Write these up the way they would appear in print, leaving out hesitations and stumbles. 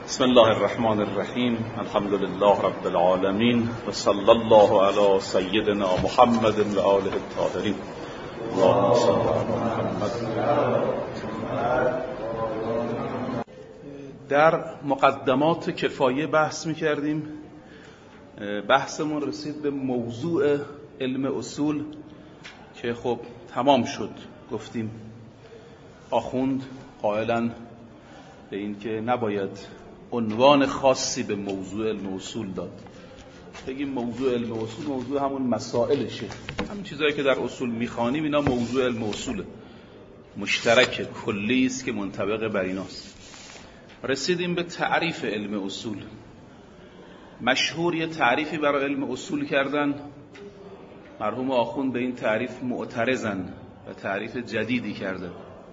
بسم الله الرحمن الرحیم. الحمد لله رب العالمین و صلی الله علی سیدنا محمد و آله الطاهرین. اللهم صل علی محمد. در مقدمات کفایه بحث می‌کردیم. بحثمون رسید به موضوع علم اصول که خب تمام شد. گفتیم آخوند قائلاً به این که نباید عنوان خاصی به موضوع علم اصول داد. بگیم موضوع علم اصول موضوع همون مسائلشه، همین چیزایی که در اصول میخوانیم اینا موضوع علم اصوله، مشترک کلی است که منطبق بر ایناست. رسیدیم به تعریف علم اصول. مشهور یه تعریفی برای علم اصول کردن، مرحوم آخوند به این تعریف معترضن و تعریف جدیدی کردن.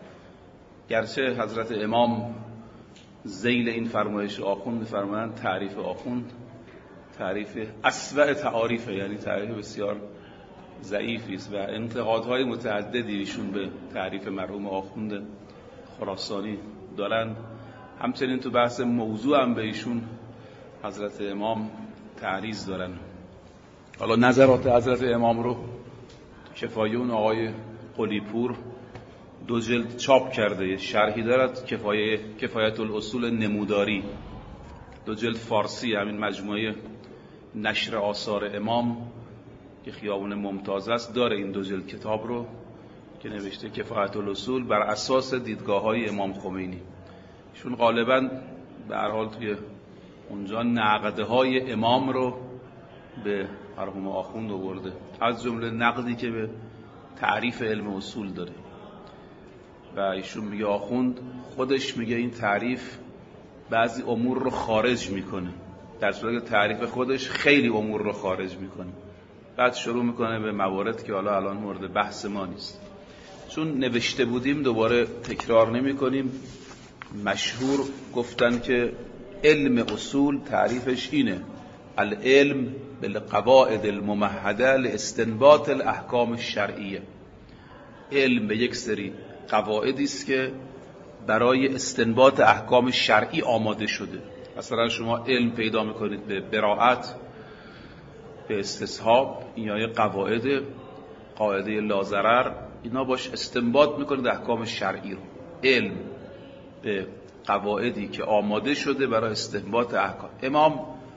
گرچه حضرت امام ذیل این فرمایش آخوند می‌فرمایند تعریف آخوند تعریف اسوأ تعاریفه، یعنی تعریف بسیار ضعیفی است و انتقادهای متعددی ایشون به تعریف مرحوم آخوند خراسانی دارن. همچنین تو بحث موضوع هم به ایشون حضرت امام تعریض دارن. حالا نظرات حضرت امام رو کفایه اون آقای قلی‌پور 2 جلد چاپ کرده، شرحی دارد کفایت الاصول نموداری، 2 جلد فارسی، همین مجموعه نشر آثار امام که خیابون ممتاز است داره این 2 جلد کتاب رو که نوشته کفایت الاصول بر اساس دیدگاه‌های امام خمینی. ایشون غالباً به هر حال توی اونجا نقدهای امام رو به مرحوم آخوند آورده، از جمله نقدی که به تعریف علم اصول داره. و ایشون میگه آخوند خودش میگه این تعریف بعضی امور رو خارج میکنه، در صورتی که تعریف خودش خیلی امور رو خارج میکنه. بعد شروع میکنه به موارد که حالا الان مورد بحث ما نیست، چون نوشته بودیم دوباره تکرار نمی کنیم. مشهور گفتن که علم اصول تعریفش اینه: العلم بالقواعد الممهده لاستنباط الاحکام الشرعیه. علم به یک سری قواعدی است که برای استنباط احکام شرعی آماده شده. مثلا شما علم پیدا میکنید به براءت، به استصحاب، این یا قاعده لا ضرر، اینا باش استنباط میکنید احکام شرعی رو. علم به قواعدی که آماده شده برای استنباط احکام. امام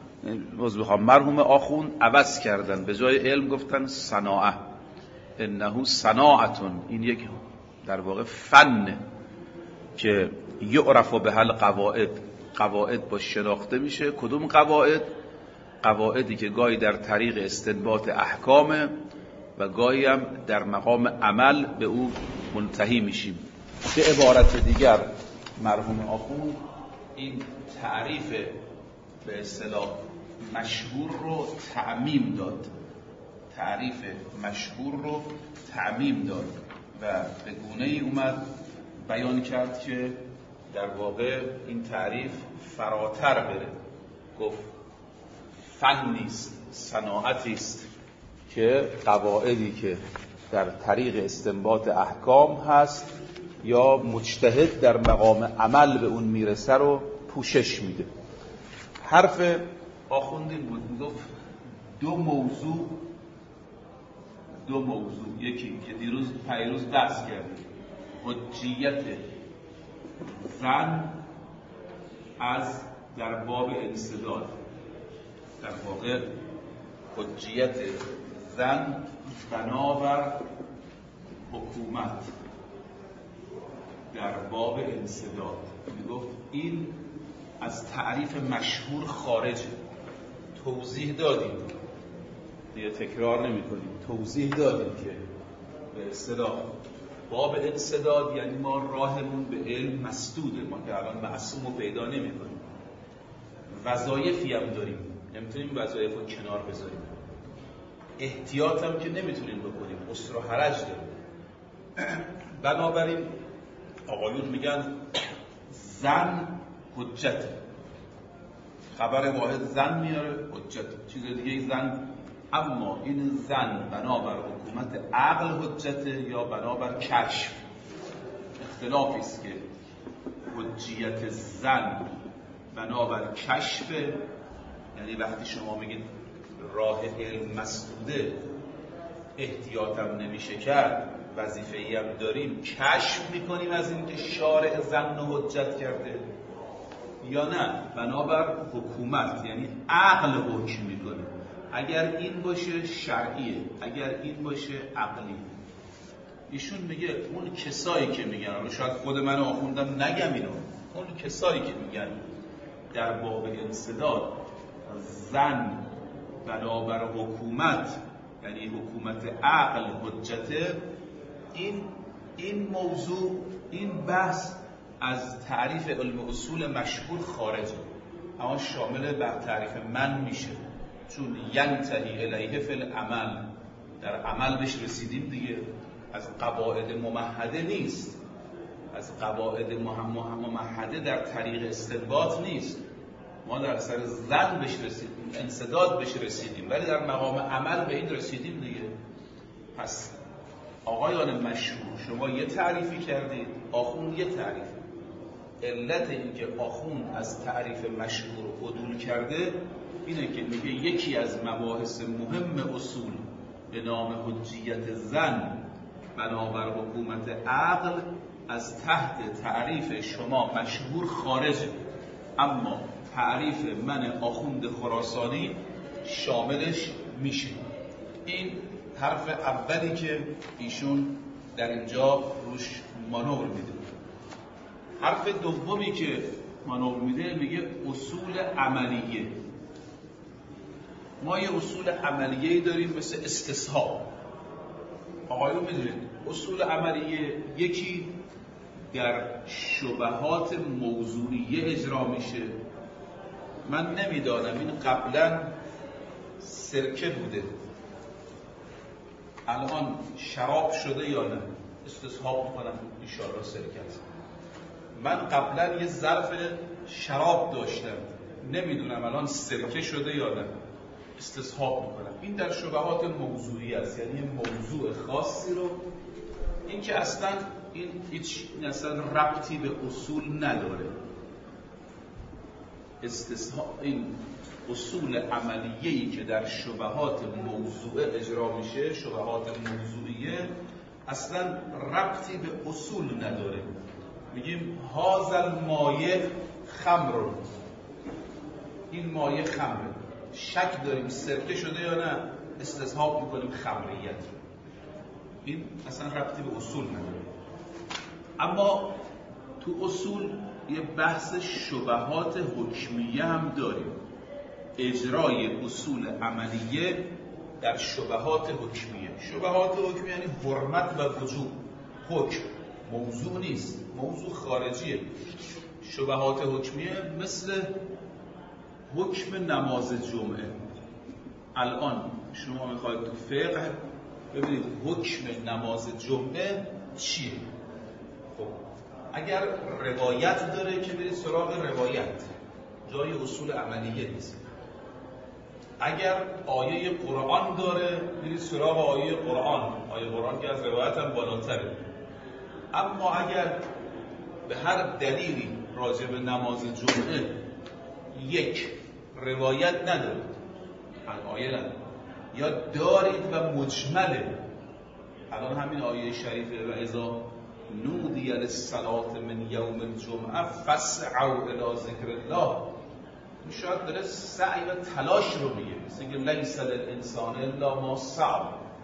مرحوم آخوند عوض کردن، به جای علم گفتن صناعه، انه صناعتون، این یک در واقع فن که یعرف به قواعد با شناخته میشه. کدوم قواعد؟ قواعدی که گاهی در طریق استنباط احکام و گاهی هم در مقام عمل به او منتهی میشیم. به عبارت دیگر مرحوم آخوند این تعریف به اصطلاح مشهور رو تعمیم داد، تعریف مشهور رو تعمیم داد و به گونه‌ای اومد بیان کرد که در واقع این تعریف فراتر بره. گفت فنی است، صناعتی است که قواعدی که در طریق استنباط احکام هست یا مجتهد در مقام عمل به اون میرسه رو پوشش میده. حرف آخوند این بود، میگفت دو موضوع، یکی که پیروز بحث کردیم، حجیت زن از در باب انسداد. در واقع حجیت زن بنابر حکومت در باب انسداد. میگفت این از تعریف مشهور خارجه. توضیح دادیم، دیگه تکرار نمی کنیم، توضیح دادیم که به اصطلاح باب انسداد یعنی ما راهمون به علم مسدوده، ما که الان معصوم رو پیدا نمی کنیم. وظایفی هم داریم، نمیتونیم وظایف رو کنار بذاریم. احتیاط هم که نمیتونیم بکنیم، اسر و حرج داریم. بنابراین آقایون میگن زن حجته، خبر واحد زن میاره حجت، چیز دیگه زن. اما این زن بنابر حکومت عقل حجته یا بنابر کشف، اختلافی است که حجیت زن بنابر کشف، یعنی وقتی شما میگید راه علم مسدوده احتیاطم نمیشه کرد، وظیفه‌ای هم داریم، کشف میکنیم از این که شارع ظن و حجت کرده یا نه بنابر حکومت، یعنی عقل حکم میکنه. اگر این باشه شرعیه، اگر این باشه عقلی. ایشون میگه اون کسایی که میگن، شاید خود من آخوندم نگم اینو، اون کسایی که میگن در باب انسداد ظن بنابر حکومت، یعنی حکومت عقل حجته، این موضوع، این بحث از تعریف علم اصول مشهور خارجه، اما شامل بر تعریف من میشه، چون ینتهی الیه فی العمل، در عمل بهش رسیدیم دیگه، از قواعد ممهده نیست، از قواعد ممهده در طریق استنباط نیست، ما در اثر ظن بهش رسیدیم، انسداد بهش رسیدیم، ولی در مقام عمل به این رسیدیم دیگه. پس آقایان مشهور شما یه تعریفی کردید، آخوند یه تعریف. علت این که آخوند از تعریف مشهور عدول کرده اینه که میگه یکی از مباحث مهم اصول به نام حجیت ظن بنابر حکومت عقل از تحت تعریف شما مشهور خارجه، اما تعریف من آخوند خراسانی شاملش میشه. این حرف اولی که ایشون در اینجا روش مانور میده. حرف دومی که مانور میده میگه اصول عملیه. ما یه اصول عملیه‌ای داریم مثل استصحاب. آقایون میدونید اصول عملیه یکی در شبهات موضوعیه اجرا میشه. من نمیدانم این قبلا سرکه بوده، الان شراب شده یا نه، استصحاب میکنم انشاءالله سرکه است. من قبلا یه ظرف شراب داشتم، نمیدونم الان سرکه شده یا نه، استصحاب میکنم. این در شبهات موضوعی است، یعنی موضوع خاصی رو، این که اصلا این هیچ اصلا ربطی به اصول نداره. این اصول عملیه‌ای که در شبهات موضوعه اجرا میشه، شبهات موضوعیه، اصلا ربطی به اصول نداره. میگیم هذا المایه خمر، این مایه خمره، شک داریم سرکه شده یا نه، استصحاب میکنیم خمریت. این اصلا ربطی به اصول نداره. اما تو اصول یه بحث شبهات حکمیه هم داریم، اجرای اصول عملیه در شبهات حکمیه. شبهات حکمیه یعنی حرمت و وجوب، حکم موضوع نیست، موضوع خارجیه. شبهات حکمیه مثل حکم نماز جمعه. الان شما میخواید تو فقه ببینید حکم نماز جمعه چیه. خب اگر روایت داره که برید سراغ روایت، جای اصول عملیه نیست. اگر آیه قرآن داره برید سراغ آیه قرآن، آیه قرآن که از روایت هم بالاتره. اما اگر به هر دلیلی راجع به نماز جمعه یک روایت ندارید، آیه ندارید، یا دارید و مجمله، الان همین آیه شریفه و اذا نودی للصلاة من یوم الجمعه فاسعوا الی ذکر الله، شاید داره سعی و تلاش رو میگه، مثل اینکه لیس للانسان الا ما سعی.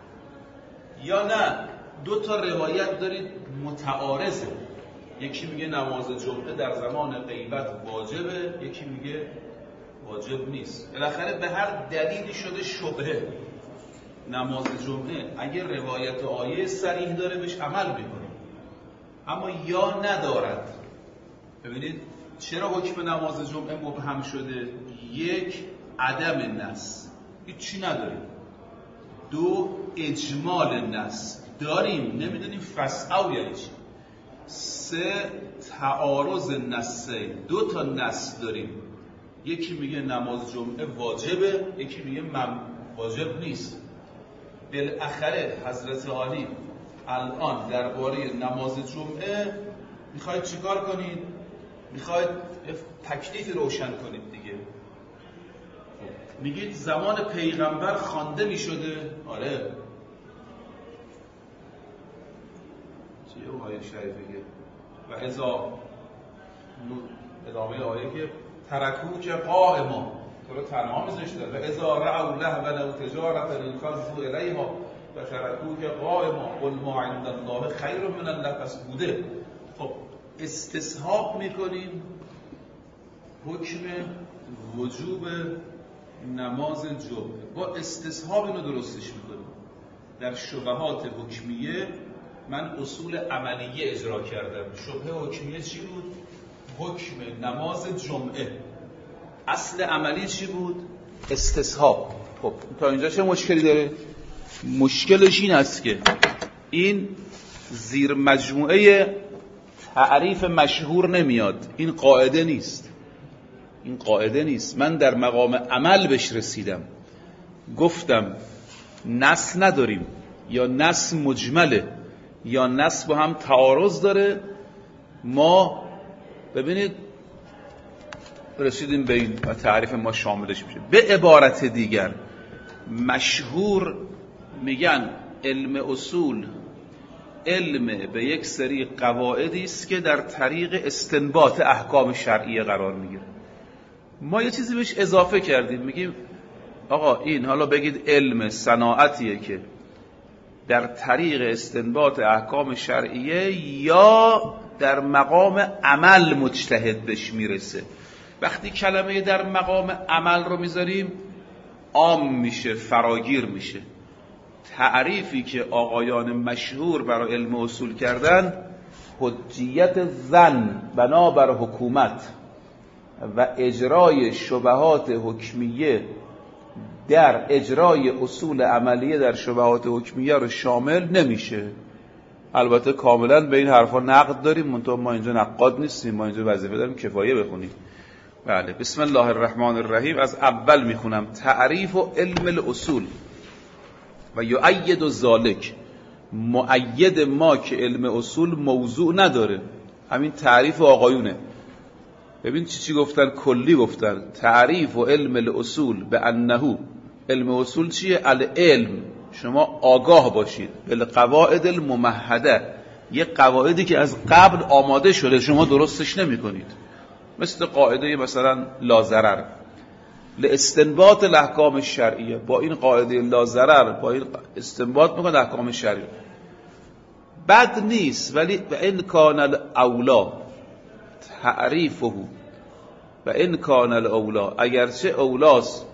یا نه دو تا روایت دارید متعارضه، یکی میگه نماز جمعه در زمان غیبت واجبه، یکی میگه واجب نیست. بالاخره به هر دلیلی شده شبهه. نماز جمعه اگه روایت آیه صریح داره بهش عمل میکنه، اما یا ندارد. ببینید چرا حکم نماز جمعه مبهم شده؟ یک، عدم نص، هیچی نداریم. دو، اجمال نص داریم، نمیدونیم فسعوا یعنی چی. سه، تعارض نصه، دو تا نص داریم، یکی میگه نماز جمعه واجبه، یکی میگه واجب نیست. بالاخره حضرت عالی الان درباره نماز جمعه میخواید چیکار کنید؟ میخواید تکلیفی روشن کنید دیگه. میگید زمان پیغمبر خوانده میشده؟ آره. چیه اون آیه شریفه و اذا ادامه آیه که ترکو که قائما تو رو تنها میذاشته و اذا رعوا لهوا و تجارت انفضوا الیها و ترکو که قائما قل ما عند الله خیر من اللهو بوده. خب استصحاب میکنیم حکم وجوب نماز جمعه، با استصحاب اینو درستش میکنیم. در شبهات حکمیه من اصول عملیه اجرا کردم. شبهه حکمیه چی بود؟ حکم نماز جمعه. اصل عملی چی بود؟ استصحاب. خب تا اینجا چه مشکلی داره؟ مشکلش این است که این زیر مجموعه تعریف مشهور نمیاد. این قاعده نیست. این قاعده نیست. من در مقام عمل بهش رسیدم، گفتم نص نداریم، یا نص مجمله یا نص با هم تعارض داره. ما ببینید رسیدیم به این و تعریف ما شاملش میشه. به عبارت دیگر مشهور میگن علم اصول علم به یک سری قواعدی است که در طریق استنباط احکام شرعیه قرار میگیره. ما یه چیزی بهش اضافه کردیم، میگیم آقا این حالا بگید علم صناعتیه که در طریق استنباط احکام شرعیه یا در مقام عمل مجتهد بهش میرسه. وقتی کلمه در مقام عمل رو میذاریم عام میشه، فراگیر میشه. تعریفی که آقایان مشهور برای علم اصول کردن حجیت ظن بنابر حکومت و اجرای شبهات حکمیه در اجرای اصول عملیه در شبهات حکمیه رو شامل نمیشه. البته کاملا به این حرفا نقد داریم، منتها ما اینجا نقاد نیستیم، ما اینجا وظیفه داریم کفایه بخونیم. بله، بسم الله الرحمن الرحیم. از اول میخونم. تعریف و علم الاصول و یؤید ذالک، مؤید ما که علم اصول موضوع نداره. همین تعریف آقایونه. ببین چی گفتن، کلی گفتن. تعریف و علم الاصول به انه، علم اصول چیه؟ العلم، شما آگاه باشید، بالقواعد الممهده، یه قواعدی که از قبل آماده شده شما درستش نمی کنید. مثل قاعده مثلا لا ضرر لاستنباط الاحکام الشرعیه. با این قاعده لا ضرر با این استنباط میکنه احکام شرعیه. بد نیست، ولی و ان کان الاولا تعریفه و ان کان الاولا، اگرچه اولاست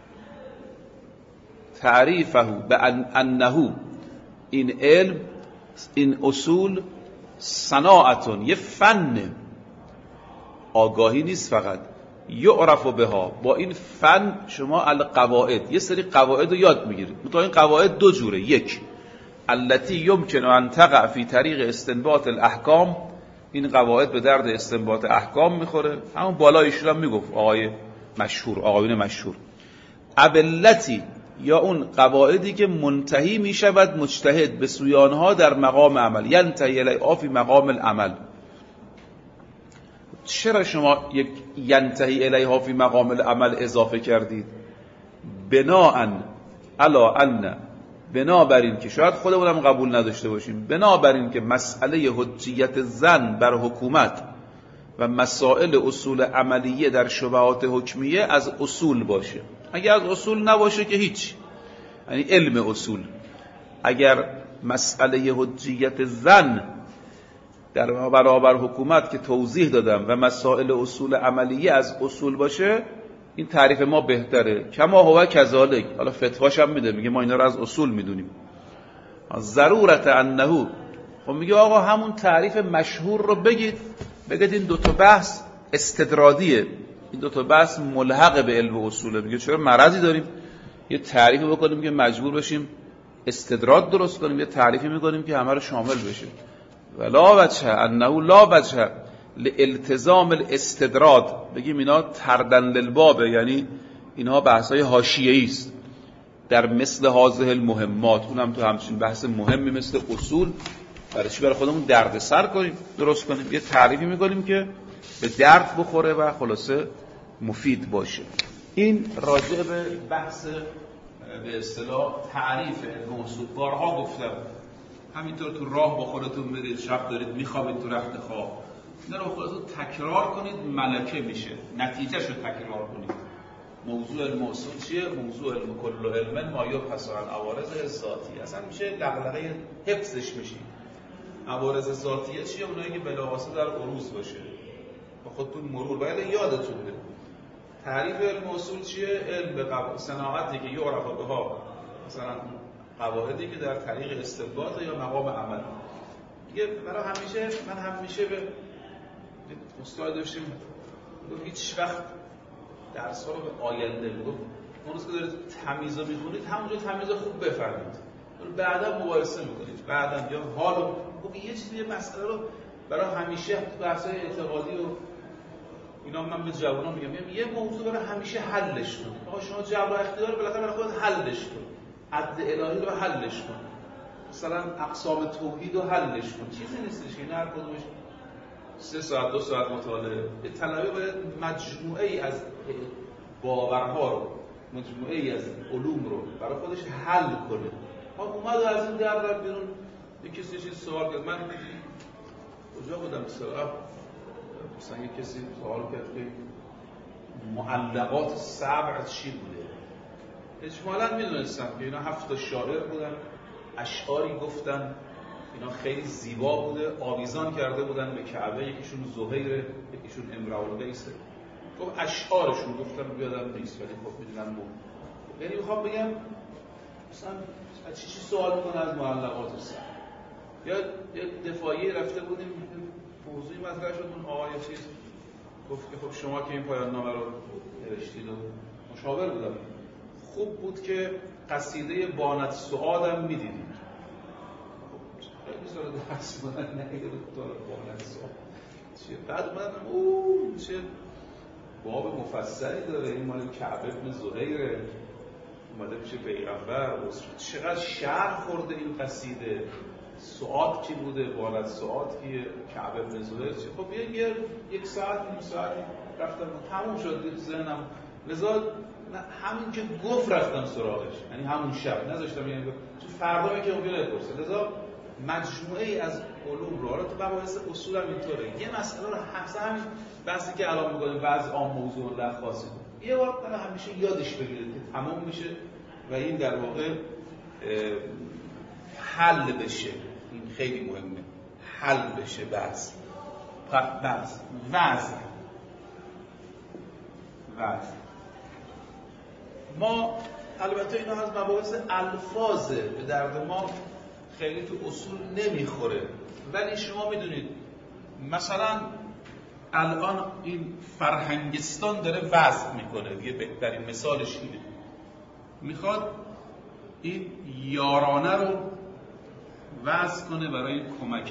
تعریفه به انه، این علم این اصول صناعتون، یه فن، آگاهی نیست فقط. یعرف بها، با این فن شما القواعد، یه سری قواعد رو یاد میگیرید. متأ این قواعد دو جوره. یک التي یمکن ان تقع فی طریق استنباط الاحکام، این قواعد به درد استنباط احکام میخوره. همون بالایشون هم میگفت آقای مشهور، آقایون مشهور. ابلتی، یا اون قواعدی که منتهی میشود مجتهد به سوی آنها در مقام عمل، ینتهی الیها فی مقام العمل. چرا شما یک ینتهی الیها فی مقام العمل اضافه کردید؟ بناءً علی ان، بنابراین که شاید خودمونم قبول نداشته باشیم، بنابراین که مسئله حجیت ظن بر حکومت و مسائل اصول عملیه در شبهات حکمیه از اصول باشه. اگر از اصول نباشه که هیچ، یعنی علم اصول. اگر مسئله حجیت ظن در برابر حکومت که توضیح دادم و مسائل اصول عملیه از اصول باشه، این تعریف ما بهتره. کما هو کذالک، حالا فتواش هم میده، میگه ما اینا رو از اصول میدونیم. ضرورت انه، خب میگه آقا همون تعریف مشهور رو بگید این دوتا بحث استدرادیه، این دوتا بحث ملحق به علم اصوله. میگه چرا مرضی داریم یه تعریفی بکنیم که مجبور بشیم استدراد درست کنیم، یه تعریفی میکنیم که همه رو شامل بشه. ولا وجه انه لا وجه لالتزام الاستدراد، بگیم اینا تردن للبابه، یعنی اینها بحثای حاشیه‌ای است در مثل هذه المهمات. اونم تو همچین بحث مهمی مثل اصول برای چی برای خودمون دردسر کنیم درست کنیم؟ یه تعریفی میکنیم که به درد بخوره و خلاصه مفید باشه. این راجع به بحث به اصطلاح تعریف علم اصول. بارها گفتم همینطور تو راه با خودتون برید، شب دارید میخوابید تو رخت خواب، اینا رو خودتون تکرار کنید، ملکه میشه. نتیجهشو تکرار کنید. موضوع علم اصول چیه؟ موضوع علم کل علم ما یبحث عن عوارض ذاتی. اصلا میشه دغدغه حفظش میشی. عوارض ذاتیه چیه؟ اونایی که بلاواسطه در عروض باشه. با خودتون مرور باید یادتون بره. تعریف علم اصول چیه؟ علم به صناعتی که یعرف بها، مثلا قواعدی که در طریق استنباط یا مقام عمل. دیگه برای من همیشه به استاد داشتیم هیچ وقت درس‌ها رو به آینده میگفت اون روز که دارید تمیز رو میخونید همونجا تمیز خوب بفهمید، بعدا مقایسه میکنید، بعدا یا حالا خب یه چیزی مسئله رو برای همیشه تو بحث‌های اعتقادی و اینا من به جوانان میگم یه موضوع برای همیشه حلش کنید. آقا شما جبر و اختیار بالاخره برای خودت حلش کن، عد الهی رو حلش کن، مثلا اقسام توحید رو حلش کن. چیزی نیستش که هر کدومش 3 ساعت 2 ساعت مطالعه. یه طلبه باید مجموعه ای از باورها رو، مجموعه ای از علوم رو برای خودش حل کنه. ما اومد از این در رفت بیرون، یه کسی چیز سوال کرد، من کجا بودم مثلا یه کسی سوال کرد که معلقات سبع چی بوده. اجمالاً میدونستم که اینا 7 شاعر بودن، اشعاری گفتن، اینا خیلی زیبا بوده، آویزان کرده بودن به کعبه، یکیشون زهیر، یکیشون امرؤالقیس. خب اشعارشون گفتم بیادم نیست، ولی خب میدونم بود. یعنی میخوام بگم مثلا چی سوال میکنه از معلقات سبع. یا یه دفاعی رفته بودیم موضوعی مطرح شد، اون آقای چیز گفت که خب شما که این پایان نامه رو نوشتید و مشاور بودم، خوب بود که قصیده بانت سعادم میدیدید. خیلی سال درس بودن نهیده بود داره بانت سعاد چیه. بعد اومدم چه باب مفصلی داره، این مال کعب ابن زهیره، اومده میشه پیغمبر، چقدر شرح خورده این قصیده. سعاد کی بوده، بانت سعاد کیه، کعب ابن زهیر چیه. خب یک ساعت نیم ساعت رفتم تموم شد ذهنم، لذا همین که گفت رفتم سراغش، یعنی همون شب نذاشتم، یعنی تو فردا که ممکنه بپرسه. لذا مجموعه ای از علوم رو، حالا تو مباحث اصول هم اینطوره، یه مسئله رو همین بحثی که الان می‌کنیم وضع عام موضوع لا خاصه، یه بار برای همیشه یادش بگیرید که تمام میشه و این در واقع حل بشه. این خیلی مهمه، حل بشه بحث وضع. ما البته اینا از مباحث الفاظه، به درد ما خیلی تو اصول نمیخوره، ولی شما میدونید مثلا الان این فرهنگستان داره وضع میکنه، یه بهترین مثالش اینه، میخواد این یارانه رو وضع کنه برای کمک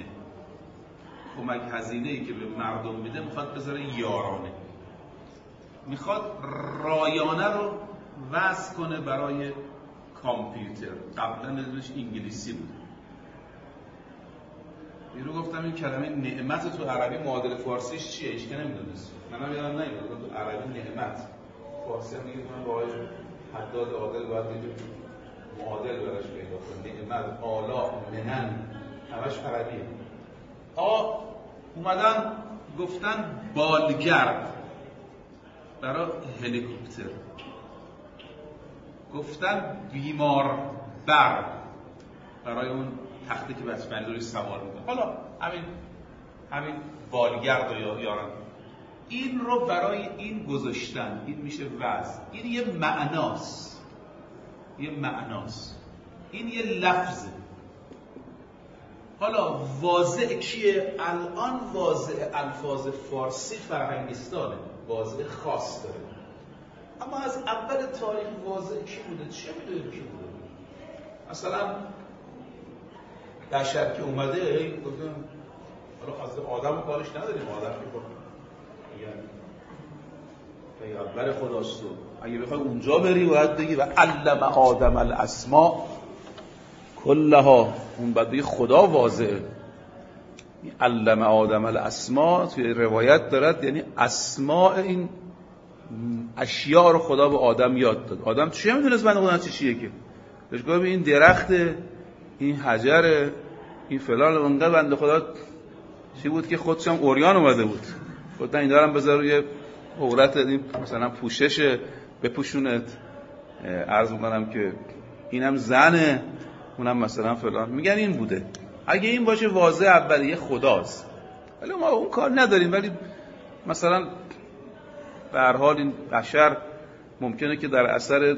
هزینه‌ای که به مردم میده میخواد بذاره یارانه، میخواد رایانه رو وضع کنه برای کامپیوتر. قبلا نظرش انگلیسی بود. بیرو گفتم این کلمه نعمت تو عربی معادل فارسیش چیه؟ ایش که نمیدونست. منم یادم نمیاد تو عربی نعمت، فارسی هم میگه من با آقای حداد عادل باید یه معادل براش پیدا کنم. نعمت، آلا، منن، همش عربیه. اومدن گفتن بالگرد برای هلیکوپتر، گفتن بیمار بر برای اون تختی که بچه‌ها روی سوار میکنه. حالا همین بالگرد رو یارن، این رو برای این گذاشتن، این میشه وضع. این یه معناست، این یه لفظه. حالا واضع کیه؟ الان واضع الفاظ فارسی فرهنگستانه، واضع خاص داره. اما از اول تاریخ واضع کی بوده؟ چه میدونید کی بوده؟ مثلا بشر که اومده گفتم حالا از آدم کارش نداریم، آدم که پیغمبر خداست. اگه بخوای اونجا بری باید بگی و علم آدم الاسماء کلها، اون بعد بگی خدا واضعه. علم آدم الاسماء توی روایت دارد، یعنی اسماء این اشیاء رو خدا به آدم یاد داد. آدم چی میتونست بنده خدا چیه که بهش گفت این درخت، این حجر، این فلان، اونقدر بنده خدا چی بود که خودش هم اوریان اومده بود، گفتن این دارم بذار روی عورت این مثلا پوشش بپوشونت، عرض میکنم که اینم زنه اونم مثلا فلان، میگن این بوده. اگه این باشه واضح اولیه خداست، ولی ما اون کار نداریم. ولی مثلا به هر حال این بشر ممکنه که در اثر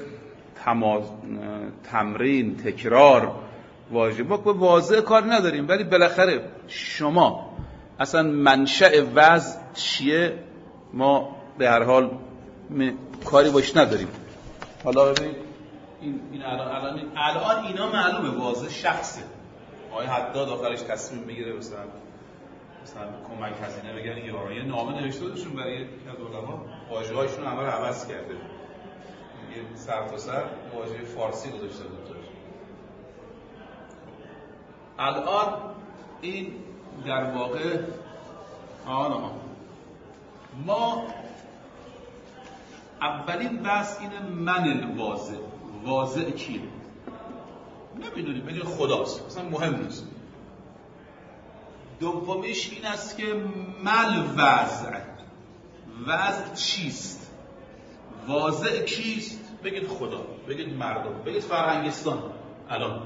تمرین، تکرار واژه ما واضح کار نداریم، ولی بالاخره شما اصلا منشأ وضع چیه ما به هر حال کاری باش نداریم. حالا ببین این الان اینا معلومه واضح شخصه. آقای حداد آخرش تصمیم میگیره مثلا کمک هزینه بگن یه نامه نوشته بودشون برای یک از علما، واژه‌هاشون همه رو عوض کرده، یه سر تا سر واژه فارسی گذاشته بود. الان این در واقع ما اولین بحث اینه من الواضع، واضع کیه نمیدونیم، بدون خداست، اصلا مهم نیست. دومیش این است که مل وضع، وضع چیست، واضع کیست؟ بگید خدا، بگید مردم، بگید فرهنگستان. الان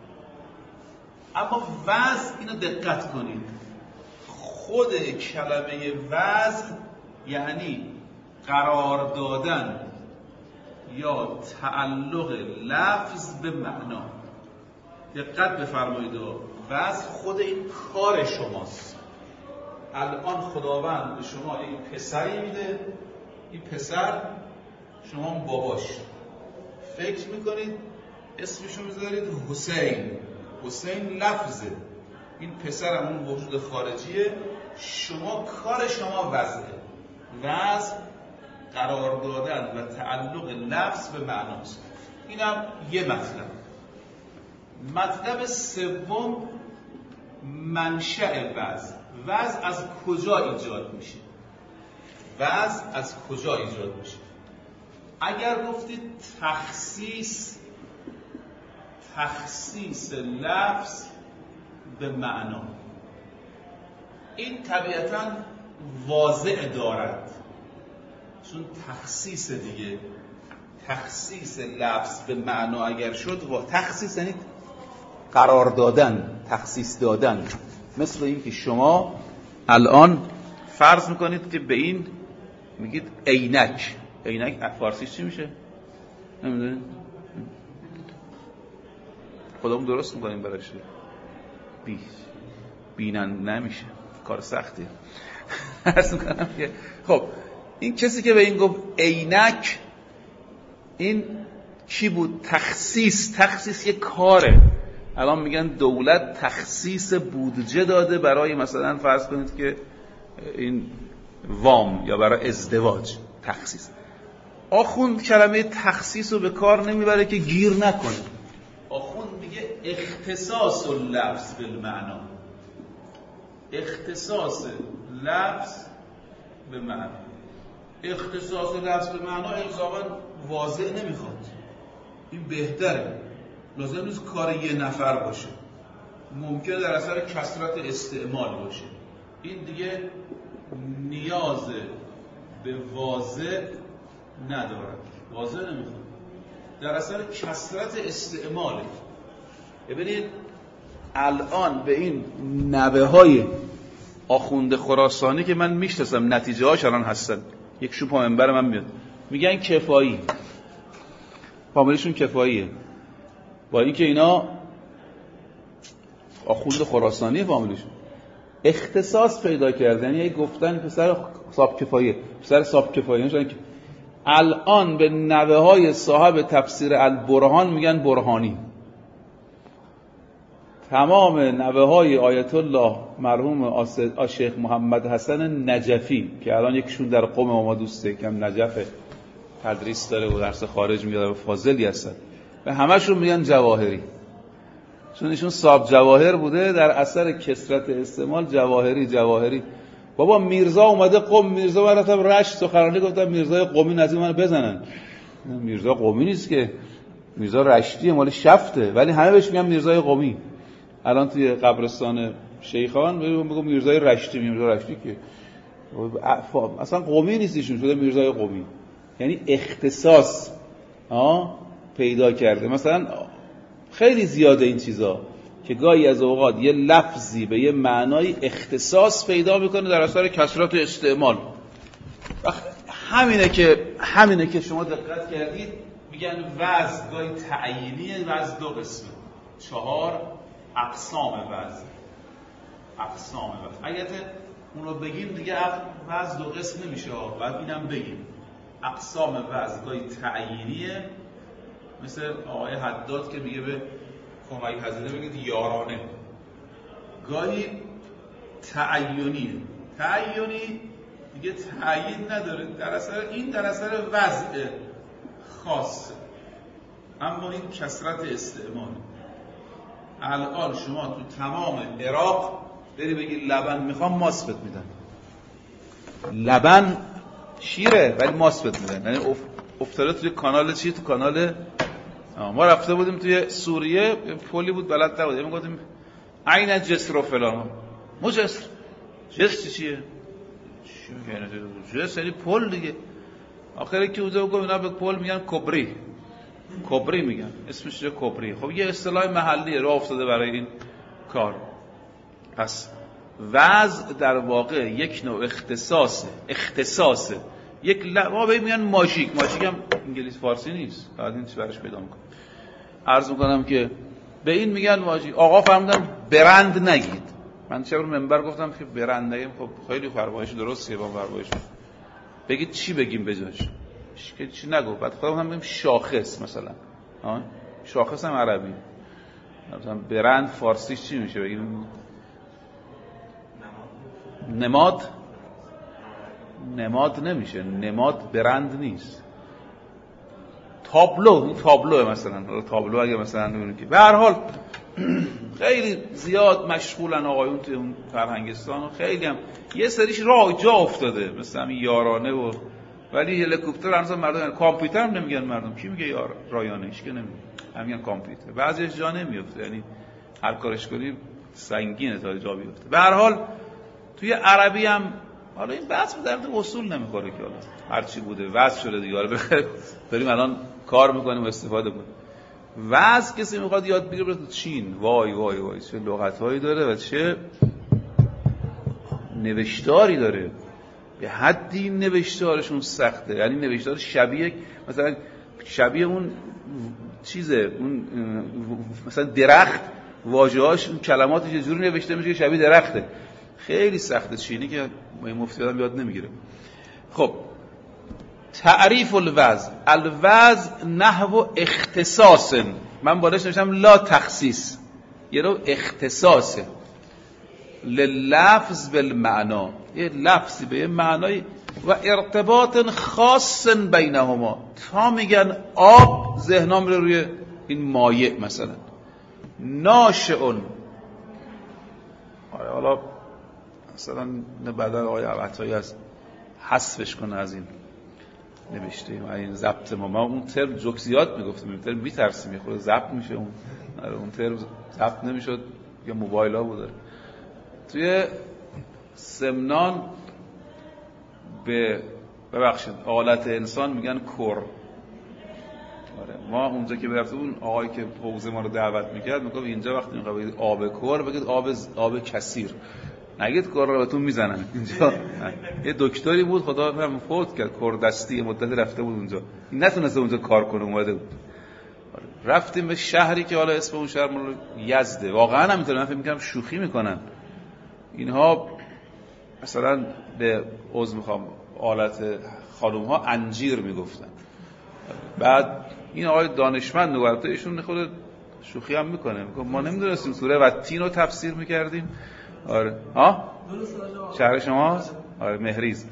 اما وضع، اینو دقت کنید، خود کلمه وضع یعنی قرار دادن یا تعلق لفظ به معنا. دقت بفرمایید، وضع خود این کار شماست. الان خداوند به شما یک پسری میده، این پسر شما باباش، فکر میکنید اسمشو میذارید حسین. حسین لفظه، این پسر همون وجود خارجیه، شما کار شما وضعه. وضع قرار دادن و تعلق لفظ به معناست. اینم یه مطلب. مطلب سوم منشأ وضع. وضع از کجا ایجاد میشه؟ وضع از کجا ایجاد میشه؟ اگر گفتید تخصیص لفظ به معنا، این طبیعتاً واضع دارد، چون تخصیص دیگه، تخصیص لفظ به معنا اگر شد، تخصیص یعنی قرار دادن، تخصیص دادن. مثل این که شما الان فرض میکنید که به این میگید عینک. عینک فارسیش چی میشه؟ نمیدونید؟ خودمون درست میکنیم برایش، بینن نمیشه، کار سختیه. عرض میکنم که خب این کسی که به این گفت عینک، این کی بود؟ تخصیص یک کاره. الان میگن دولت تخصیص بودجه داده برای مثلا فرض کنید که این وام یا برای ازدواج. تخصیص. آخوند کلمه تخصیص رو به کار نمیبره که گیر نکنه. آخوند میگه اختصاص اللفظ بالمعنا، اختصاص لفظ به معنا. اختصاص لفظ به معنا الزاماً واضح نمیخواد، این بهتره. لازم نیست کار یه نفر باشه، ممکنه در اثر کثرت استعمال باشه. این دیگه نیاز به واضح نداره، واضح نمیخواد، در اثر کثرت استعماله. ببینید الان به این نوه های آخوند خراسانی که من میشناسم، نتیجه هاش الان هستن، یک شو پا منبر من میاد، میگن کفایی، فامیلشون کفاییه، با اینکه اینا آخوند خراسانی فامیلشون اختصاص پیدا کردن، یعنی گفتن پسر صاحب کفاییه، پسر صاحب کفاییه. الان به نوه های صاحب تفسیر البرهان میگن برهانی. تمام نوه های آیت الله مرحوم شیخ محمد حسن نجفی که الان یکشون در قم ما دوسته، کم نجف تدریس داره و درس خارج میاد و فاضلی هستن، و همشون میگن جواهری. چون ایشون صاحب جواهر بوده، در اثر کثرت استعمال جواهری. بابا میرزا اومده قم، میرزا من رفتم رشت سخنرانی گفتم میرزای قمی نزدیک منو بزنن. میرزا قمی نیست که، میرزا رشتیه مال شفته، ولی همه بهش میگن میرزای قمی. الان توی قبرستان شیخان میگم میرزای رشتی، میرزا رشتی که اصلا قمی نیست، ایشون شده میرزای قمی. یعنی اختصاص پیدا کرده. مثلا خیلی زیاده این چیزا که گاهی از اوقات یه لفظی به یه معنای اختصاص پیدا میکنه در اثر کثرت استعمال. همینه که شما دقت کردید میگن وزن گاهی تعیینیه، وزن دو قسمه، 4 اقسام وزن. اگه اونو بگیم دیگه وزن دو قسم نمیشه، باید اینم بگیم. اقسام وزن گاهی تعیینیه، مثل آقای حداد که میگه به کمک هزینه بگید یارانه. گاهی تعیینی دیگه تعیین نداره، در اثر وضع خاصه، اما این کثرت استعمال. الان شما تو تمام عراق بری بگی لبن میخوام، ماسفت میدن. لبن شیره ولی ماسفت میدن. یعنی افتاده توی کانال چی؟ تو کانال ما رفته بودیم توی سوریه، پلی بود بلد نبودیم، میگفتیم عین جسر و فلان. جسر چیه؟ چی میگن؟ جسر یعنی پل دیگه. آخری که اونجا گفت اینا به پل میگن کبری میگن، اسمش چیه؟ کبری. خب یه اصطلاح محلیه راه افتاده برای این کار. پس وضع در واقع یک نوع اختصاصه. ما بهش میگن ماژیک هم انگلیس فارسی نیست، بعد این چی براش پیدا میکنم. عرض میکنم که به این میگن ماژیک. آقا فرمودن برند نگید. من چه رو منبر گفتم که برند نگیم. خب خیلی فرمایش درستیه، با فرمایش بگید چی بگیم بجاش، چی نگو. بعد خودم هم بگیم شاخص، مثلا شاخص هم عربی، مثلا برند فارسیش چی میشه؟ بگیم نماد نمیشه، نماد برند نیست. تابلو مثلا، تابلو اگه مثلا ببینید که به هر حال خیلی زیاد مشغولن آقایون توی اون فرهنگستان، و خیلی هم یه سریش راه جا افتاده، مثلا همین یارانه و ولی هلیکوپتر هنوز مردم، کامپیوتر هم نمیگن مردم. کی میگه رایانه؟ هیچ که نمیگه، همین کامپیوتر. بعضیش جا نمیفته، یعنی هر کارش کنی سنگینه تا جا بیفته. به هر حال توی عربی هم حالا این بحث به درد اصول نمیخوره که حالا هر چی بوده وضع شده دیگه. حالا بریم الان کار میکنیم و استفاده کنیم. وضع کسی میخواد یاد بگیره تو چین، وای چه لغت‌هایی داره و چه نوشتاری داره. به حدی نوشتارشون سخته، یعنی نوشتار شبیه اون چیزه، اون مثلا درخت، واژه‌هاش اون کلماتش یه جوری نوشته میشه که شبیه درخته. خیلی سخته چینی که مفتی آدم یاد نمیگیره. خب تعریف الوضع نحو اختصاص. من بالش نوشتم لا تخصیص، یه رو اختصاصه. للفظ بالمعنا، یه لفظی به یه معنای، و ارتباط خاص بینهما. تا میگن آب ذهنم رو روی این مایع مثلا ناشئون. حالا مثلا بعدا آقای عطایی از حذفش کنه از این نوشته و این ضبط ما اون ترم جوکسیات میگفتیم، این ترم میترسیم یه خورده ضبط میشه، اون ترم ضبط نمیشد یا موبایل ها بوده. توی سمنان به ببخشید آلت انسان میگن کر. ما اونجا که برفتیم اون آقایی که حوزه ما رو دعوت میکرد میگفت اینجا وقتی میخواد بگید آب کر بگید آب کثیر، نگید کر رو بهتون میزنن. اینجا یه دکتری بود خدا هم فوت کرد، کردستی مدت رفته بود اونجا، این نتونسته اونجا کار کنه، اومده بود. رفتیم به شهری که حالا اسم اون شهر مال یزده. واقعا هم من فکر می‌کردم شوخی میکنن اینها، مثلا به عضو میخوام آلت خانوم ها انجیر میگفتن. بعد این آقای دانشمند نوبته ایشون خود شوخی هم میکنه، ما نمیدونستیم سوره والتین رو تفسیر میکردیم. آره شهر شماست؟ آره مهریز.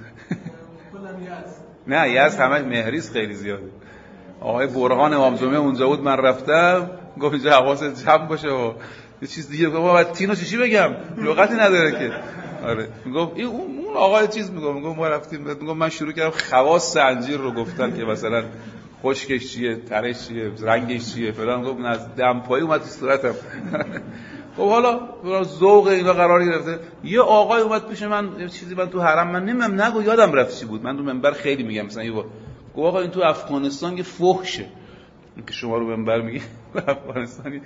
نه یزد همه مهریز خیلی زیاده. آقای برهان امام جمعه اونجا بود، من رفتم گفت اینجا حواست جمع باشه و یه چیز دیگه. گفت بعد تینو چی بگم، لغتی نداره که. آره میگفت این اون آقا چیز میگفت ما رفتیم، میگفت من شروع کردم خواص انجیر رو گفتن که مثلا خشکش چیه، ترش چیه، رنگش چیه فلان. گفت از دمپایی اومد تو صورتم. خب حالا ذوق اینا قرار گرفته. یه آقای اومد پیش من، یه چیزی من تو حرم من نمیدونم نگو یادم رفت چی بود، من تو منبر خیلی میگم مثلا گفت آقا این تو افغانستان یه فحشه، این که شما رو منبر میگی افغانستانی.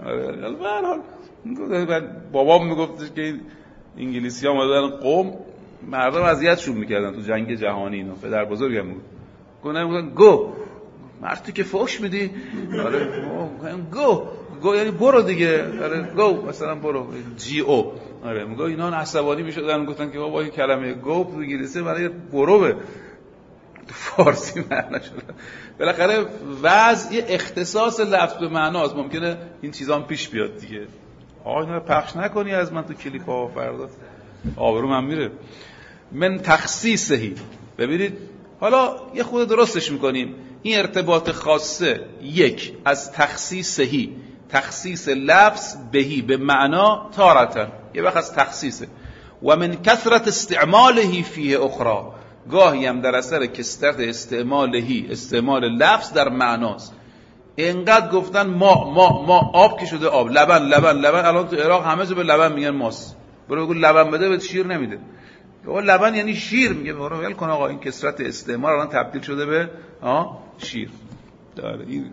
من بابام میگفت که انگلیسی ها اومدن قم مردم اذیتشون میکردن تو جنگ جهانی اینا. پدر بزرگم بود گفتن گو مرتی که فحش میدی. آره گو یعنی برو دیگه. آره گو مثلا برو جی او. آره میگه اینا عصبانی میشدن گفتن که بابا این کلمه گو تو انگلیسی برای بروه، تو فارسی معنا شده. بالاخره وضع یه اختصاص لفظ به معناست. ممکنه این چیزا هم پیش بیاد دیگه. آقا اینا پخش نکنی از من تو کلیپ ها فردا آبرو من میره. من تخصیصهی. ببینید حالا یه خود درستش میکنیم. این ارتباط خاصه یک از تخصیصهی، تخصیص لفظ بهی به معنا تارتن، یه وقت از تخصیصه. و من کثرت استعماله فیه اخرى، گاهی هم در اثر کثرت استعمال لفظ در معناست. اینقدر گفتن ما آب که شده آب، لبن. الان تو عراق همه جا به لبن میگن ماست. برو بگو لبن بده به شیر نمیده. آقا لبن یعنی شیر. میگه برو ول کن آقا این کثرت استعمال الان تبدیل شده به شیر. داره این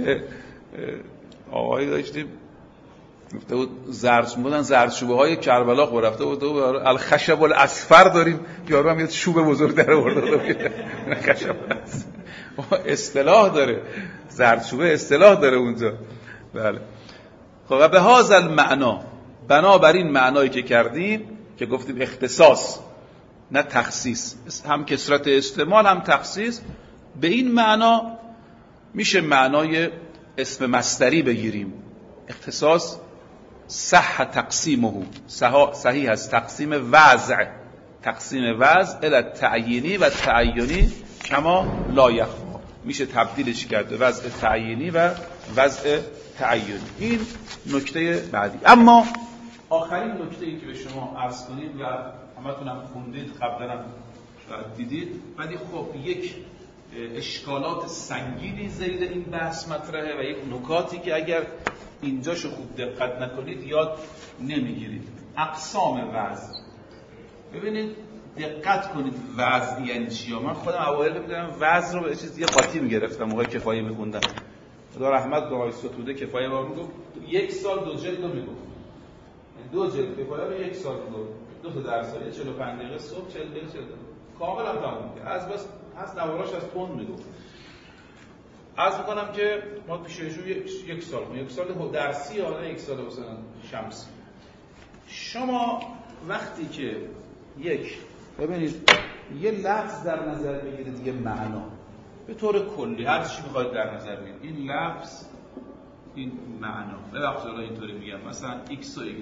آقایی داشتیم گفته بود زردچوبه های کربلا خور رفته بود الخشب الاصفر داریم. یارو هم یه چوب بزرگ در آورده. خشب اصطلاح داره، زردچوبه اصطلاح داره اونجا. بله. خب به هذا المعنا، بنابراین معنایی که کردیم که گفتیم اختصاص نه تخصیص، هم کثرت استعمال هم تخصیص، به این معنا میشه معنای اسم مصدری بگیریم. اختصاص صح تقسیمه، صحیح است تقسیم وضع، تقسیم وضع الی تعیینی و تعیینی کما لا یخفی، میشه تبدیلش کرد به وضع تعیینی و وضع تعیینی. این نکته بعدی. اما آخرین نکته‌ای که به شما عرض کنید و همتون هم خوندید قبلا هم دیدید، ولی خب یک اشکالات سنگینی زیر این بحث مطرحه و یک نکاتی که اگر اینجاشو خوب دقت نکنید یاد نمیگیرید. اقسام وضع. ببینید دقت کنید وضع یعنی چی. من خودم اوایل می‌دونم وضع رو به چیز یه قاطی میگرفتم موقع کفایه می‌خوندم. خدا رحمت کنه آقای ستوده کفایه ما میگفت 1 سال 2 جلد رو میگفت. 2 جلد کفایه رو 1 سال میگفت. 2 تا درس 45 دقیقه صبح 40 دقیقه کاملا تمام می‌کرد. از بس از نواراش از تون میگفت. عرض میکنم که ما پیش ایشون 1 سال 1 سال درسی یا نه 1 سال مثلا شمسی. شما وقتی که ببینید یه لفظ در نظر بگیرید، یه معنا به طور کلی هر چی میخواید در نظر بگیرید، این لفظ این معنا، ببخشید الان اینطوری میگم مثلا x و y.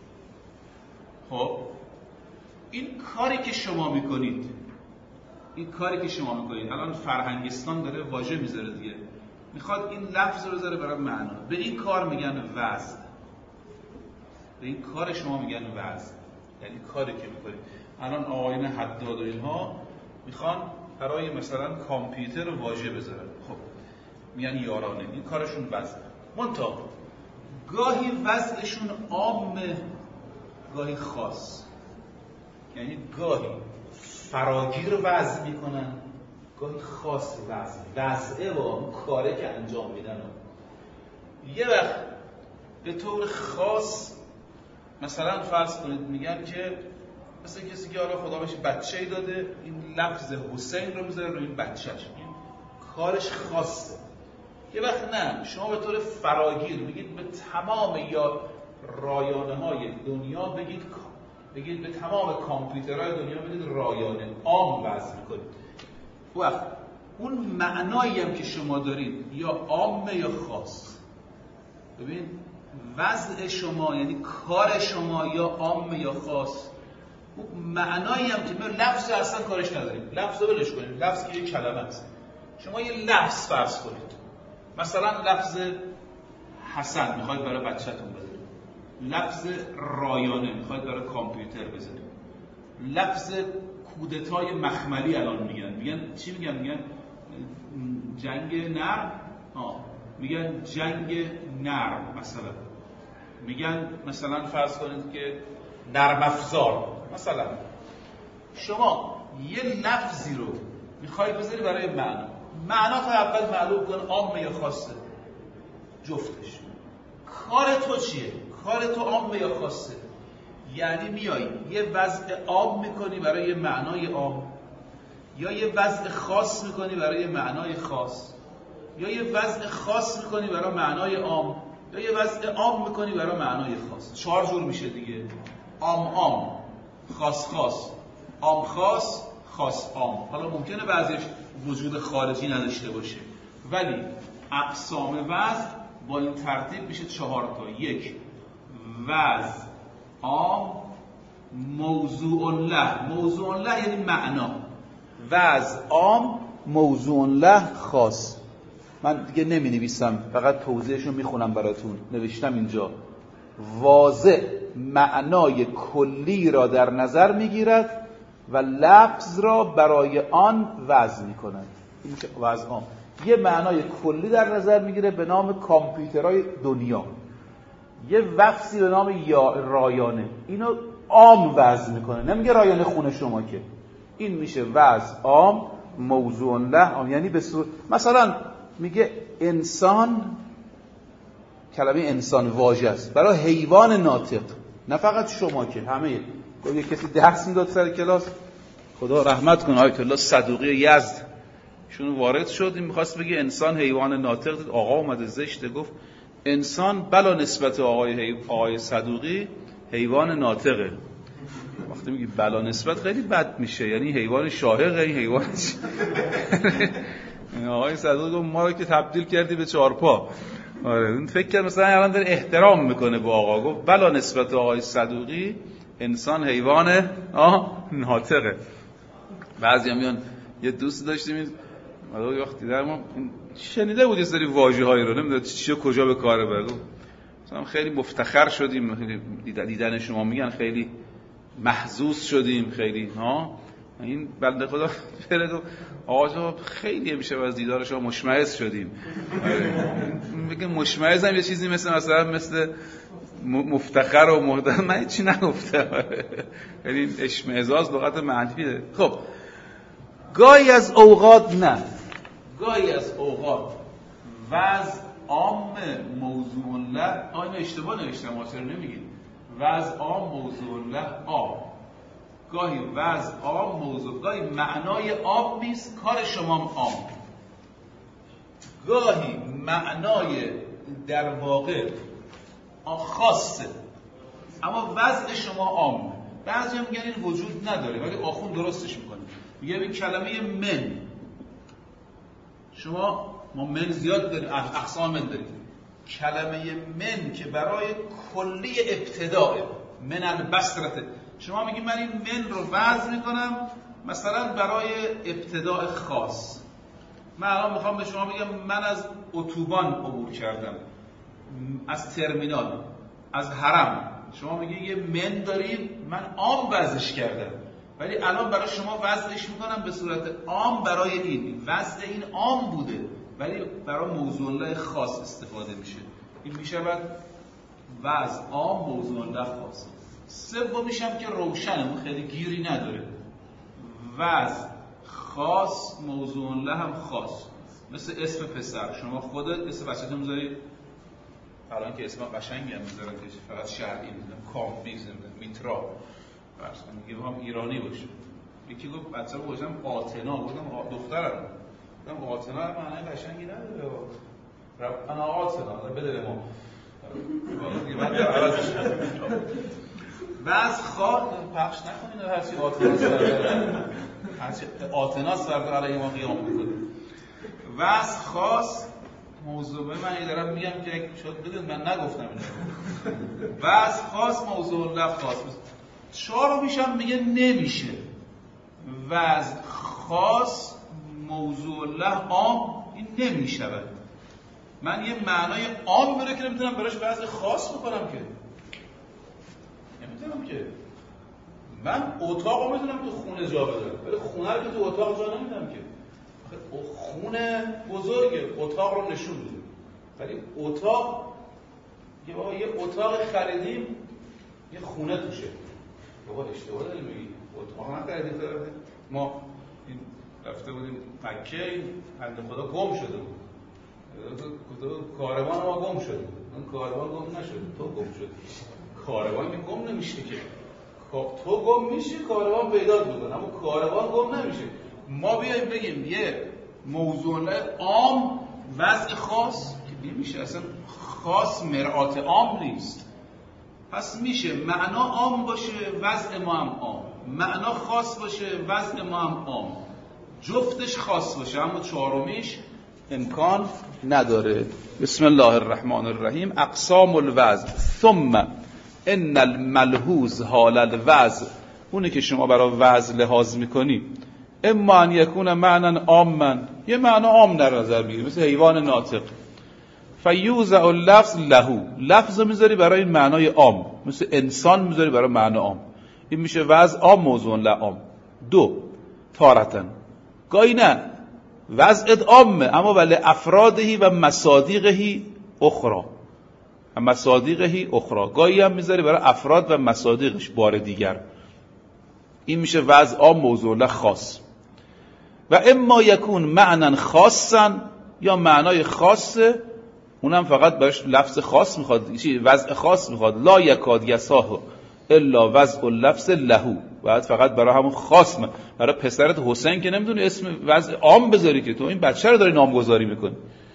خب این کاری که شما میکنید الان فرهنگستان داره واژه میذاره دیگه، میخواد این لفظ رو بذاره برای معنا. به این کار میگن وزن. به این کار شما میگن وزن، یعنی کاری که میکنید. الان آقایون حداد و اینها میخوان برای مثلا کامپیوتر واژه بذارن، خب میگن یارانه. این کارشون وزن. منتها گاهی وزنشون عامه، گاهی خاص. یعنی گاهی فراگیر وضع میکنن، گاهی خاص وضعه با اون کاره که انجام میدن. یه وقت به طور خاص مثلا فرض کنید میگن که مثلا کسی که حالا خدا بهش بچه‌ای داده، این لفظ حسین رو میذاره روی این بچه‌ش، این کارش خاصه. یه وقت نه، شما به طور فراگیر بگید به تمام یا رایانه‌های دنیا بگید به تمام کامپیوترهای دنیا بگید رایانه، عام وضع کنید. وقت اون معنایی هم که شما دارید یا عامه یا خاص. ببین وضع شما یعنی کار شما یا عامه یا خاص. اون معنایی هم که ما لفظ اصلا کارش نداریم، لفظ رو بلش کنیم، لفظ که یک کلمه است. شما یه لفظ فرض کنید، مثلا لفظ حسن میخواید برای بچه‌تون بذارید، لفظ رایانه میخواید برای کامپیوتر بذارید، لفظ کودتای مخملی الان میگن چی میگن جنگ نرم، میگن جنگ نرم، مثلا فرض کنید که نرم افزار. مثلا شما یه لفظی رو میخوای بذاری برای معنا تا اول معلوم کن عامه یا خاصه، جفتش. کار تو چیه؟ کار تو عامه یا خاصه؟ یعنی میای یه وضع عام میکنی برای معنای عام، یا یه وضع خاص میکنی برای معنای خاص، یا یه وضع خاص میکنی برای معنای عام، یا یه وضع عام میکنی برای معنای خاص. 4 جور میشه دیگه: عام، خاص، عام خاص، خاص عام. حالا ممکنه بعضیش وجود خارجی نداشته باشه، ولی اقسام وضع با این ترتیب میشه 4 تا. 1 وضع عام، موضوع له یعنی معنا، وضع عام، موضوع له خاص. من دیگه نمی نویسم، فقط توضیحشو میخونم براتون. نوشتم اینجا: واضع معنای کلی را در نظر میگیرد و لفظ را برای آن وضع میکند. این میشه وضع عام. یه معنای کلی در نظر میگیره به نام کامپیوترهای دنیا، یه لفظی به نام رایانه، اینو عام وضع میکنه، نمیگه رایانه خونه شما که. این میشه وضع عام، موضوع له عام. یعنی به صورت مثلا میگه انسان، کلمه انسان واژه است برای حیوان ناطق، نه فقط شما که همه. یه کسی درس میداد سر کلاس، خدا رحمت کنه، آیت الله صدوقی یزد، شون وارد شد، این میخواست بگه انسان حیوان ناطق. آقا اومده زشته گفت انسان بلا نسبت آقای صدوقی حیوان ناطقه. وقتی میگی بلا نسبت خیلی بد میشه، یعنی حیوان شاهقه، این حیوان آقای صدوقی گفت ما رو که تبدیل کردی به 4 پا. آره اون فکر کرد مثلا الان داره احترام میکنه به آقا. گفت بلا نسبت آقای صدوقی انسان حیوان ناطقه. بعضی هم میان، یه دوست داشتیم وقتی دیدم ما شنیده بود یه سری واژه‌هایی رو، نمیدونم چیه کجا به کار بره. مثلا خیلی مفتخر شدیم دیدن شما، میگن خیلی محظوظ شدیم، خیلی این بنده خدا فرد آقا خیلی میشه از دیدار شما مشمئز شدیم. میگه مشمئز هم یه چیزی مثل مفتخر و محترم، من چی نگفتم. یعنی اشمئزاز لغت منفیه. خب گاهی از اوقات نه، گاهی از اوقات وضع عام موضوع له، اینو اشتباه نوشتم، چرا نمیگید وضع عام موضوع له عام؟ گاهی وضع عام موضوع، گاهی معنای عام نیست، کار شما عام، گاهی معنای در واقع خاصه اما وضع شما عام. بعضی هم میگن این وجود نداره، ولی آخوند درستش میکنه، میگه این کلمه من، ما من زیاد داریم، اقسام من داریم، کلمه من که برای کلی ابتداء، من البصرته، شما میگی من این من رو وضع میکنم مثلا برای ابتداء خاص. من الان میخوام به شما بگم من از اتوبان عبور کردم، از ترمینال، از حرم. شما میگی یه من داریم، من عام وضعش کردم، ولی الان برای شما وضعش میکنم به صورت عام. برای این وضع این عام بوده، ولی برای موضوع له خاص استفاده میشه. این میشه بعد وضع عام موضوع له خاص. سومیش هم که روشنه، اون خیلی گیری نداره، وضع خاص موضوع له هم خاص. مثل اسم پسر، شما خودت اسم بچه‌تون میذارید، الان که اسم قشنگی هم میذارن که فقط شرعی میذارن، کامبیز میترا، فرض کنید هم ایرانی باشه. یکی گفت بچه‌م گفتم آتنا، گفتم دخترم، گفتم آتنا معنی قشنگی نداره، انا آتنا بده ما بعض پخش نکنید هرچی آتناس هرچی آتناس فردا علیه ما قیام میکنه. وضع خاص موضوع من دارم میگم که شاید بدونید من نگفتم اینو. وضع خاص موضوع له خاص. 4 میشم میگه نمیشه وضع خاص موضوع له عام، این نمیشود. من یه معنای عام بره که نمیتونم براش وضع خاص بکنم که نمیتونم که. من اتاقو میتونم تو خونه جا بدم ولی خونه رو که تو اتاق جا نمیدم که. خونه بزرگه، اتاق رو نشون میده، ولی اتاق یه اتاق خریدیم یه خونه توشه. بابا اشتباه داری میگی، اتاق نخریدیم. ما رفته بودیم مکه، بنده خدا گم شده بود، کاروان ما گم شده بود. اون کاروان گم نشده، تو گم شدی. کاروان که گم نمیشه که، تو گم میشی کاروان پیدات میکنه، اما کاروان گم نمیشه. ما بیاییم بگیم یه موضوع عام وضع خاص که نمیشه، اصلا خاص مرآت عام نیست. پس میشه معنا عام باشه وضع ما هم عام، معنا خاص باشه وضع ما هم عام، جفتش خاص باشه، اما چهارمیش امکان نداره. بسم الله الرحمن الرحیم. اقسام الوضع ثم ان الملحوظ حال الوضع، اونه که شما برای وضع لحاظ میکنی، اما ان یکون معنی عاما، یه معنا عام در نظر بگیری مثل حیوان ناطق، فیوضع اللفظ له، لفظ میذاری برای این معنای عام، مثل انسان میذاری برای معنی عام، این میشه وضع عام موضوع لعام. دو تارتن، گاهی نه وضعت عامه اما ولی افرادهی و مصادیقهی اخرى، مصادیقهی اخرى، گاهی هم میذاری برای افراد و مصادیقش بار دیگر، این میشه وضع عام موضوع خاص. و اما یکون معنی خاصا، یا معنای خاصه اونم فقط براش لفظ خاص میخواد، وضع خاص میخواد، لا یکاد یصاح الا وضع اللفظ له، باید فقط برای همون خاص، برای پسرت حسین که نمیدونی اسم وضع عام بذاری که، تو این بچه رو داری نامگذاری میکنی.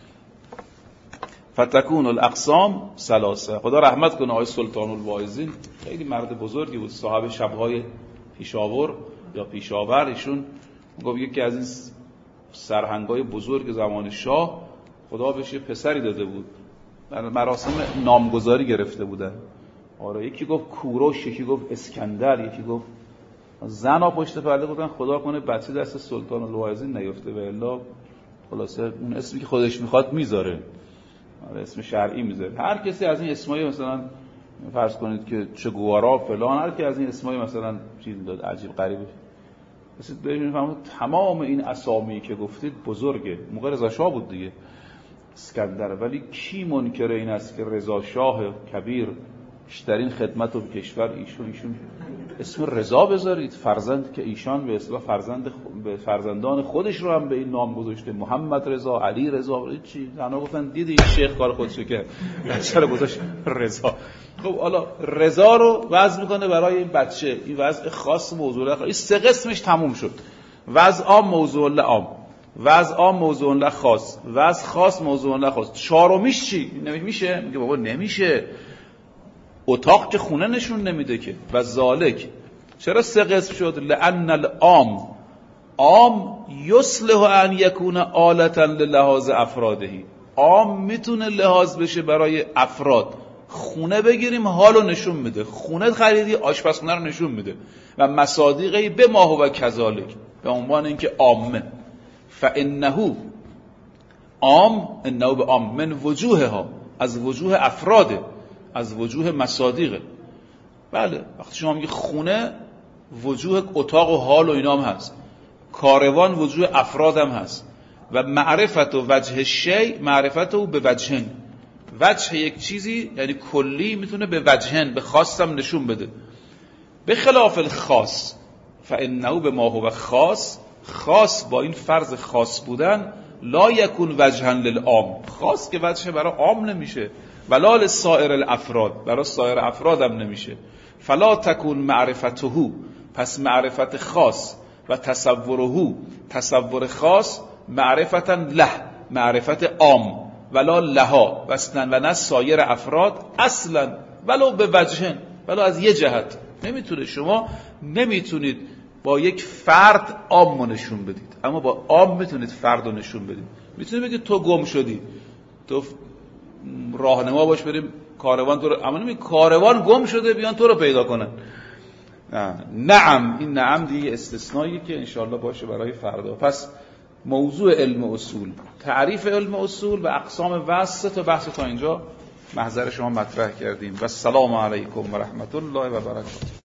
فتکون الاقسام ثلاثه. خدا رحمت کنه آقای سلطان الواعظین، خیلی مرد بزرگی بود، صاحب شبهای پیشاور یا پیشاور. ایشون گفت یکی از این سرهنگای بزرگ زمان شاه خدا بهش پسری داده بود، در مراسم نامگذاری گرفته بودن. آره، یکی گفت کوروش، یکی گفت اسکندر، یکی گفت زنا پشت پرده. گفتن خدا کنه بچه دست سلطان الواعظین نیفته و الا خلاصه اون اسمی که خودش میخواد میذاره، اسم شرعی میذاره. هر کسی از این اسمایی مثلا فرض کنید که چه گوارا فلان، هر کی از این اسمایی مثلا چیز داد عجیب غریبه، مثلا ببینید تمام این اسامی که گفتید بزرگه. موقع رضا شاه بود دیگه اسکندر، ولی کی منکر این است که رضا شاه کبیر بیشترین خدمت رو به کشور ایشون اسم رضا بذارید، فرزند که ایشان به اصطلاح به فرزندان خودش رو هم به این نام گذاشته، محمد رضا، علی رضا. چی زنا گفتن دیدی این شیخ کار خودشو که چرا گذاشت رضا. خب حالا رضا رو وضع میکنه برای این بچه، این وضع خاص موضوع خاص. این سه قسمش تموم شد، وضع عام موضوع عام، وضع عام موضوع خاص، وضع خاص موضوع خاص. چهارمیش چی؟ نمیشه. میگه بابا نمیشه، اتاق که خونه نشون نمیده که. و ذالک، چرا سه قسم شد؟ لأن العام عام یصلح ان یکون آلتا للحاظ افرادهی، عام میتونه لحاظ بشه برای افراد. خونه بگیریم حالو نشون میده، خونه خریدی آشپزخونه رو نشون میده. و مصادیقی به ما هو کذالک، به عنوان اینکه عامه. فانه عام، انه به عام من وجوهها، از وجوه افراده، از وجوه مصادیقه. بله، وقتی شما میگی خونه، وجوه اتاق و حال و اینام هست، کاروان وجوه افراد هم هست. و معرفت و وجه شی، معرفت او به وجهن، وجه یک چیزی یعنی کلی میتونه به وجهن، به خاصم نشون بده. به خلاف الخاص، فانه به ما هو خاص، خاص با این فرض خاص بودن، لا یکون وجهن للعام، خاص که وجه برای عام نمیشه، ولا لسائر الافراد، برای سایر افراد هم نمیشه. فلا تکون معرفته، پس معرفت خاص و تصوره، تصور خاص، معرفتا له، معرفت عام، ولا لها، و نه سایر افراد، اصلا ولو به وجهن، ولو از یه جهت. نمیتونه، شما نمیتونید با یک فرد عام نشون بدید، اما با عام میتونید فرد رو نشون بدید. میتونید بگید تو گم شدی، تو راهنما باش بریم کاروان تو رو، اما نمی کاروان گم شده بیان تو رو پیدا کنن. نعم، این نعم دیگه استثنایی که انشاءالله باشه برای فردا. پس موضوع علم اصول، تعریف علم اصول و اقسام وصل تا بحث تا اینجا محضر شما مطرح کردیم. و السلام علیکم و رحمت الله و برکاته.